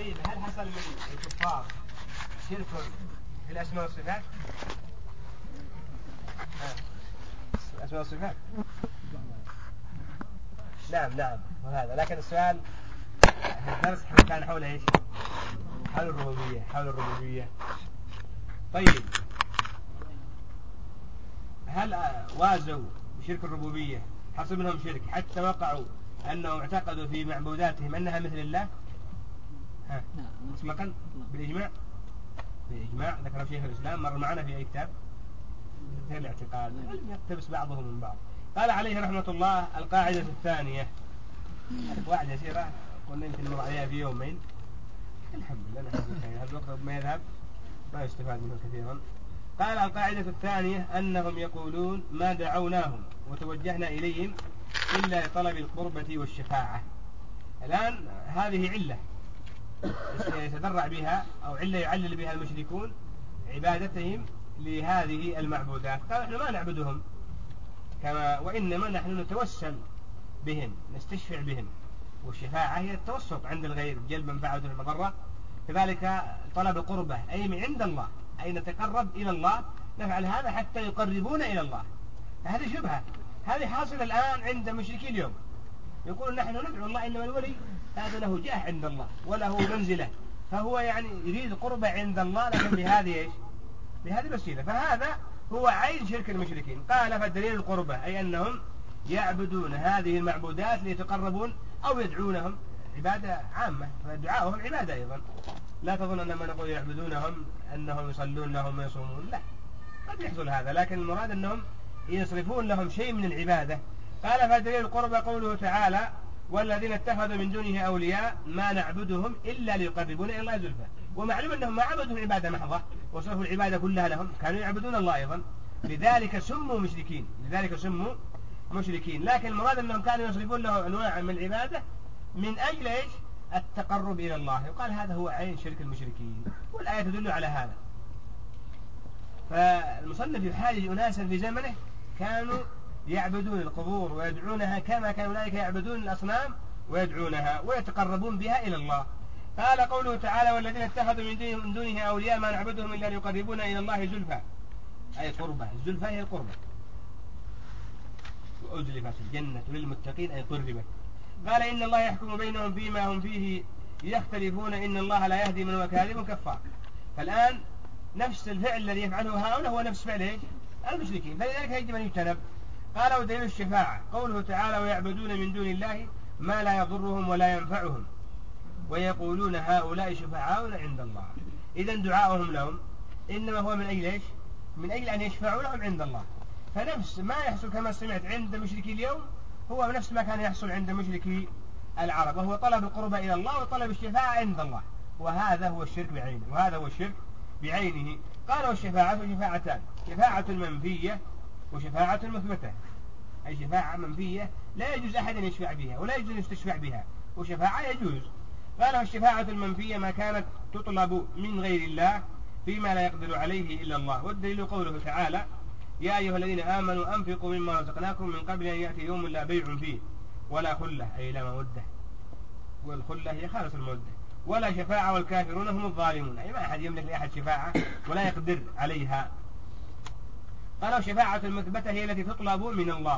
طيب هل حصل من الكفار شرك في الأسماء والصفات؟ الأسماء والصفات؟ نعم وهذا، لكن السؤال الدرس كان حول ايش؟ حول الربوبية. طيب هل وازوا بشرك الربوبية حصل منهم شرك حتى وقعوا أنهم اعتقدوا في معبوداتهم أنها مثل الله؟ مطلقا بالإجماع ذكر شيخ الإسلام مر معنا في أي كتاب في الاعتقاد يقتبس بعضهم من بعض. قال عليه رحمة الله القاعدة الثانية، قاعدة يسيرة قلنا يمكن نمر عليها في يومين الحمد لله نحن بخير، هذا الوقت ما يذهب ما يستفاد منه كثيرا. قال القاعدة الثانية أنهم يقولون ما دعوناهم وتوجهنا إليهم إلا لطلب القربة والشفاعة. الآن هذه علة يتدرع بها أو علة يعلل بها المشركون عبادتهم لهذه المعبودات. قال نحن ما نعبدهم وإنما نحن نتوسل بهم نستشفع بهم، والشفاعة هي التوسط عند الغير جلب منفعة المضرة، كذلك طلب قربة أي من عند الله أي نتقرب إلى الله، نفعل هذا حتى يقربون إلى الله. هذه شبهة هذه حاصلة الآن عند مشركي اليوم، يقول نحن ندعو الله إنما الولي هذا له جاه عند الله وله منزلة، فهو يعني يريد قربة عند الله لكن بهذه الوسيلة، فهذا هو عين شرك المشركين. قال فالدليل القربة أي أنهم يعبدون هذه المعبودات ليتقربون أو يدعونهم عبادة عامة، فدعاؤهم عبادة أيضا. لا تظن أن ما نقول يعبدونهم أنهم يصلون لهم ويصومون، لا قد يحصل هذا، لكن المراد أنهم يصرفون لهم شيء من العبادة. قال فدليل القربة قوله تعالى والذين اتخذوا من دونه أولياء ما نعبدهم إلا ليقربون إلى الله زلفى. ومعلوم أنهم ما عبدهم عبادة محضة وصرفوا العبادة كلها لهم، كانوا يعبدون الله أيضا، لذلك سموا مشركين. لكن المراد أنهم كانوا يصرفون له أنواع من العبادة من أجل إيش؟ التقرب إلى الله. يقال هذا هو عين شرك المشركين، والآية تدل على هذا. فالمصنف يحاجج أناسا في زمنه كانوا يعبدون القبور ويدعونها كما كان أولئك يعبدون الأصنام ويدعونها ويتقربون بها إلى الله. قال قوله تعالى والذين اتخذوا من دونه أولياء ما نعبدهم إلا ليقربونا إلى الله زلفى أي قربة، الزلفى هي القربة، وأزلفت الجنة للمتقين أي قربت. قال إن الله يحكم بينهم فيما هم فيه يختلفون إن الله لا يهدي من هو كاذب كفار. فالآن نفس الفعل الذي يفعله هؤلاء هو نفس فعل المشركين، فلذلك يجب أن يجتنب. قال ودليل الشفاعة قوله تعالى ويعبدون من دون الله ما لا يضرهم ولا ينفعهم ويقولون هؤلاء شفعاؤنا عند الله. إذن دعاؤهم لهم إنما هو من أجل إيش؟ من أجل أن يشفعوا لهم عند الله. فنفس ما يحصل كما سمعت عند مشركي اليوم هو نفس ما كان يحصل عند مشركي العرب، وهو طلب القربة إلى الله وطلب الشفاعة عند الله، وهذا هو الشرك بعينه. قال والشفاعة شفاعتان، شفاعة منفية وشفاعة مثبتة، أي شفاعة منفية لا يجوز أحد أن يشفع بها ولا يجوز أن يستشفع بها، وشفاعة يجوز. قال والشفاعة المنفية ما كانت تطلب من غير الله فيما لا يقدر عليه إلا الله. والدليل قوله تعالى يا أيها الذين آمنوا أنفقوا مما رزقناكم من قبل أن يأتي يوم لا بيع فيه ولا خلة أي لا مودة، والخلة هي خالص المودة، ولا شفاعة والكافرون هم الظالمون، أي ما أحد يملك لأحد شفاعة ولا يقدر عليها. قالوا شفاعة المثبتة هي التي تطلب من الله،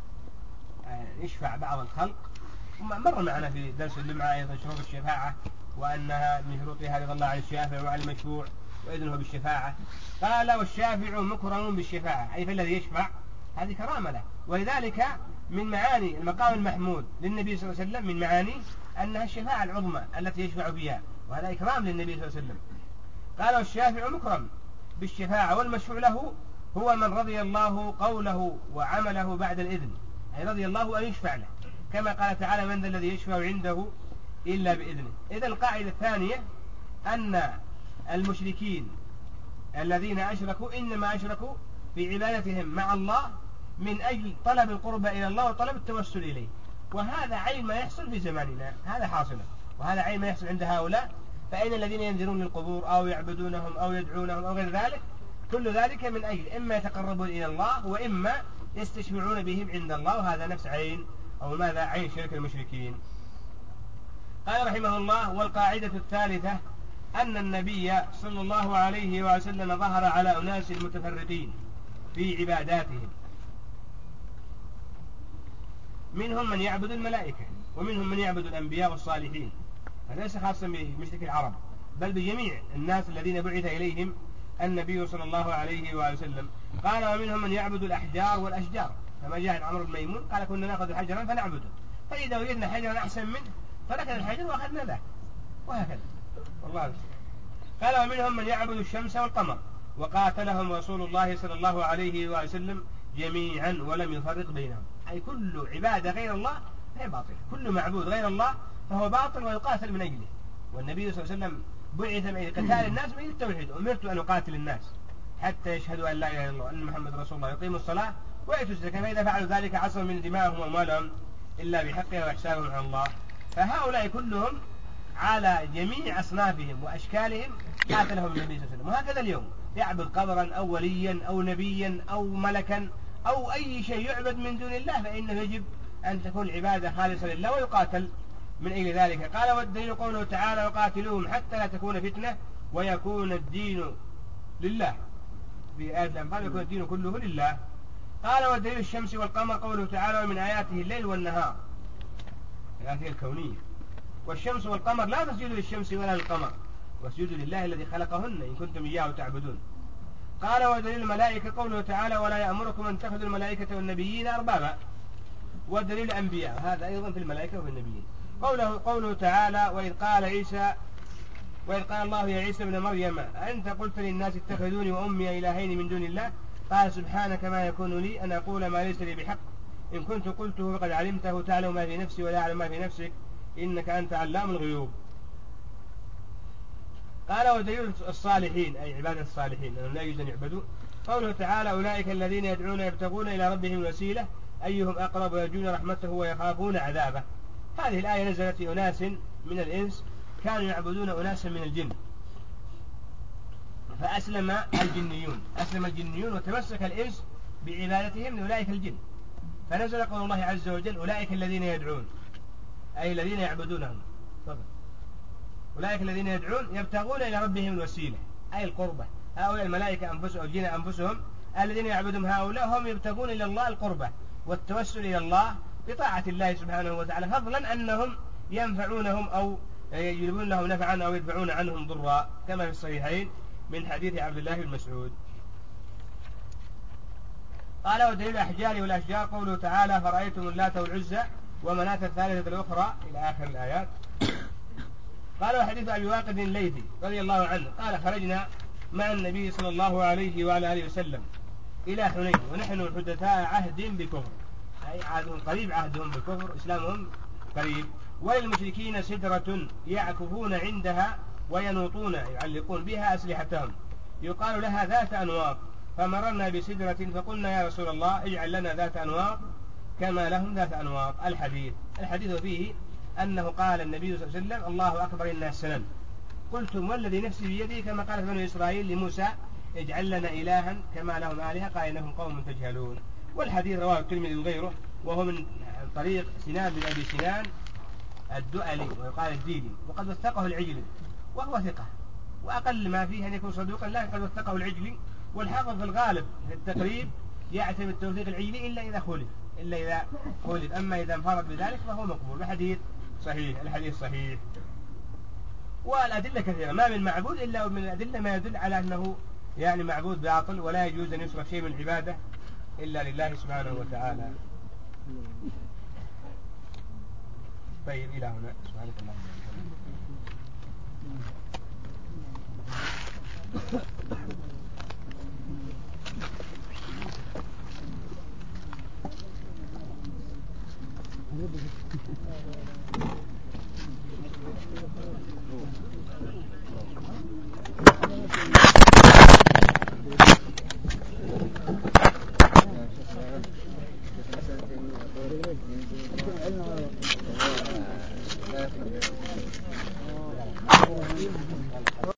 يشفع بعض الخلق، مر معنا في درس اللمعة أيضا شروط الشفاعة وأنها من شروطها رضا الله عن الشافع وعن المشفوع وإذنه بالشفاعة. قال والشافع مكرم بالشفاعة أي فالذي يشفع هذه كرامة له، ولذلك من معاني المقام المحمود للنبي صلى الله عليه وسلم من معاني أنها الشفاعة العظمى التي يشفع بها، وهذا إكرام للنبي صلى الله عليه وسلم. قال والشافع مكرم بالشفاعة والمشفوع له هو من رضي الله قوله وعمله بعد الإذن، أي رضي الله أن يشفع له، كما قال تعالى من ذا الذي يشفع عنده إلا بإذنه. إذا القاعدة الثانية أن المشركين الذين أشركوا إنما أشركوا في عبادتهم مع الله من أجل طلب القربة إلى الله وطلب التوسل إليه، وهذا عين ما يحصل في زماننا، هذا حاصل، وهذا عين ما يحصل عند هؤلاء. فأين الذين ينذرون للقبور أو يعبدونهم أو يدعونهم أو غير ذلك، كل ذلك من أجل إما يتقربون إلى الله وإما يستشفعون بهم عند الله، وهذا نفس عين أو ماذا عين شرك المشركين. قال رحمه الله: والقاعدة الثالثة أن النبي صلى الله عليه وسلم ظهر على أناس متفرقين في عباداتهم، منهم من يعبد الملائكة ومنهم من يعبد الأنبياء والصالحين، هذا ليس خاصا بمشرك العرب بل بجميع الناس الذين بعث إليهم النبي صلى الله عليه وسلم. قال: ومنهم من يعبد الأحجار والأشجار، كما جاء عمرو بن ميمون قال: كنا نأخذ حجرا فنعبده، فإذا وجدنا حجرا أحسن منه تركنا الحجر وأخذنا ذاك، وهكذا والله المستعان. قال: ومنهم من يعبد الشمس والقمر، وقاتلهم رسول الله صلى الله عليه وسلم جميعا ولم يفرق بينهم، أي كل عبادة غير الله هي باطل، كل معبود غير الله فهو باطل ويقاتل من أجله. والنبي صلى الله عليه وسلم بعث من قتال الناس من التوحيد، أمرت أن أقاتل الناس حتى يشهدوا أن لا إله إلا الله وأن محمد رسول الله، يقيموا الصلاة ويؤتوا الزكاة، فإذا فعلوا ذلك عصموا من دماءهم وأموالهم إلا بحقها وإحسانهم على الله. فهؤلاء كلهم على جميع أصنافهم وأشكالهم قاتلهم النبي صلى الله عليه وسلم. وهكذا اليوم يعبد قبرا أو وليا أو نبيا أو ملكا أو أي شيء يعبد من دون الله فإنه يجب أن تكون العبادة خالصة لله ويقاتل من أجل ذلك. قال: والدليل قوله تعالى: وقاتلوهم حتى لا تكون فتنة ويكون الدين لله، في آية الأنفال يكون الدين كله لله. قال: والدليل الشمس والقمر قوله تعالى: ومن آياته الليل والنهار، آياته الكونية. والشمس والقمر لا تسجدوا للشمس ولا للقمر واسجدوا لله الذي خلقهن إن كنتم إياه تعبدون. قال: ودليل الملائكة قوله تعالى: ولا يأمركم أن تأخذوا الملائكة والنبيين أربابا. والدليل الأنبياء، هذا أيضا في الملائكة وفي النبيين. قوله تعالى: وإذ قال الله يا عيسى ابن مريم أنت قلت للناس اتخذوني وأمي إلهين من دون الله قال: سبحانك ما يكون لي أن أقول ما ليس لي بحق، إن كنت قلته فقد علمته تعلم ما في نفسي ولا أعلم ما في نفسك إنك أنت علام الغيوب. قال: ودليل الصالحين أي عبادة الصالحين أنهم لا يجوز أن يعبدوا قوله تعالى: أولئك الذين يدعون يبتغون إلى ربهم الوسيلة أيهم أقرب ويرجون رحمته ويخافون عذابه. هذه الآية نزلت في أناس من الإنس كانوا يعبدون أناسا من الجن، فأسلم الجنيون وتمسك الإنس بعبادتهم لأولئك الجن، فنزل قول الله عز وجل: أولئك الذين يدعون أي الذين يعبدونهم. أولئك الذين يدعون يبتغون إلى ربهم الوسيلة أي القربة. هؤلاء الملائكة أنفسهم الجن أنفسهم الذين يعبدون هؤلاء هم يبتغون إلى الله القربة والتوسل إلى الله بطاعة الله سبحانه وتعالى، فضلا أنهم ينفعونهم أو يجلبون لهم نفعا أو يدفعون عنهم ضرا، كما في الصحيحين من حديث عبد الله بن مسعود. قال: ودليل الأحجار والأشجار قوله تعالى: فرأيتم اللات والعزى ومناة الثالثة الأخرى إلى آخر الآيات. قال: وحديث أبي واقد الليثي رضي الله عنه قال: خرجنا مع النبي صلى الله عليه وعلى آله وسلم إلى حنين ونحن حدثاء عهد بكفر، أي عهدهم قريب، عهدهم بالكفر إسلامهم قريب، وللمشركين سدرة يعكفون عندها وينوطون يعلقون بها أسلحتهم يقال لها ذات أنواط، فمررنا بسدرة فقلنا: يا رسول الله اجعل لنا ذات أنواط كما لهم ذات أنواط. الحديث فيه أنه قال النبي صلى الله عليه وسلم: الله أكبر إنا السنن، قلتم والذي نفسي بيده كما قالت بنو إسرائيل لموسى اجعل لنا إلها كما لهم آلهة قال إنهم قوم تجهلون. والحديث رواه الترمذي وغيره، وهو من طريق سنان بن أبي سنان الدؤلي ويقال الديلي، وقد وثقه العجلي وهو ثقة، وأقل ما فيه أن يكون صدوقا، لكن قد وثقه العجلي. والحافظ في الغالب في التقريب يعتمد توثيق العجلي إلا إذا خولف، أما إذا انفرد بذلك فهو مقبول. الحديث صحيح. والأدلة كثيرة، ما من معبود إلا من الأدلة ما يدل على أنه يعني معبود باطل، ولا يجوز أن يصرف شيء من العبادة إلا لله سبحانه وتعالى. طيب إلى هنا، سبحانك اللهم وبحمدك.